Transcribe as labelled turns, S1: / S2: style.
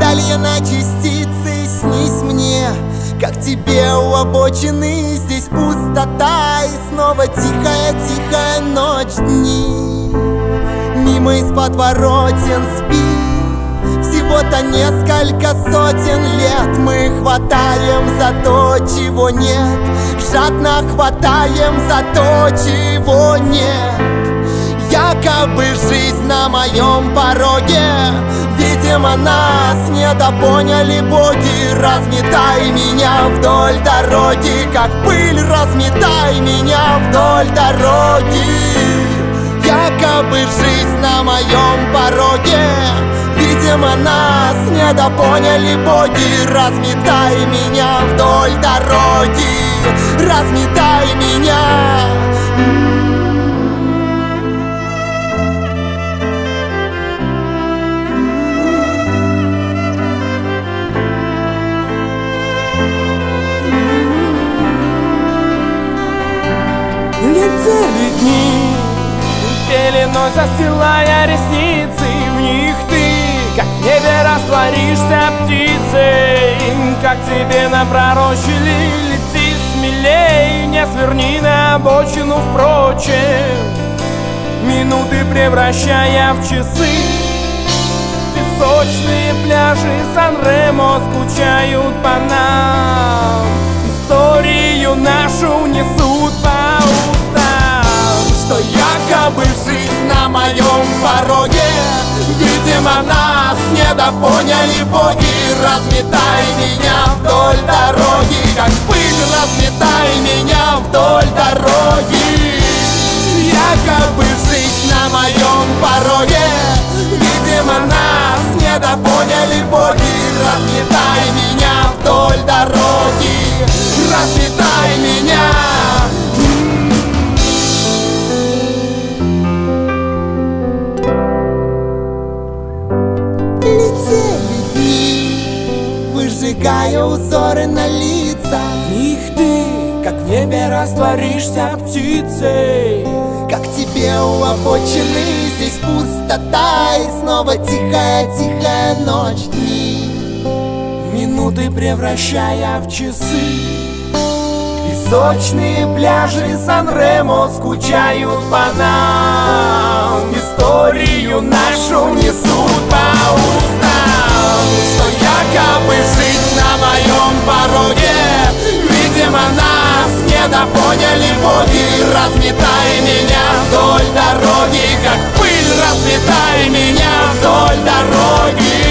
S1: Далее на частицы снись мне, как тебе у обочины. Здесь пустота и снова тихая-тихая ночь, дни. Мимо из подворотен спи. Всего-то несколько сотен лет мы хватаем за то, чего нет. Жадно хватаем за то, чего нет. Якобы жизнь на моем пороге. Видимо, нас недопоняли боги. Разметай меня вдоль дороги, как пыль, разметай меня вдоль дороги. Якобы жизнь на моем пороге. Видимо, нас недопоняли боги. Разметай меня вдоль дороги, разметай меня.
S2: Летели дни, пеленой застилая ресницы. В них ты, как в небе, растворишься птицей. Как тебе напророчили, лети смелей. Не сверни на обочину, впрочем, минуты превращая в часы. Песочные пляжи Сан-Ремо скучают по нам. Историю нашу несут по устам,
S1: что якобы жизнь на моем пороге. Видимо, нас недопоняли боги. Разметай меня вдоль дороги, как пыль, разметай меня вдоль дороги. Якобы жизнь на моем пороге. Видимо, нас недопоняли боги. Разметай меня вдоль дороги, разметай меня. Летели дни, выжигая узоры на лицах.
S2: В них ты, как в небе, растворишься птицей.
S1: Как тебе у обочины. Здесь пустота и снова тихая-тихая ночь, дни.
S2: Минуты превращая в часы. Песочные пляжи Сан-Ремо скучают по нам. Историю нашу несут по устам,
S1: что якобы жизнь на моем пороге. Видимо, нас недопоняли боги. Разметай меня вдоль дороги, как пыль, разметай меня вдоль дороги.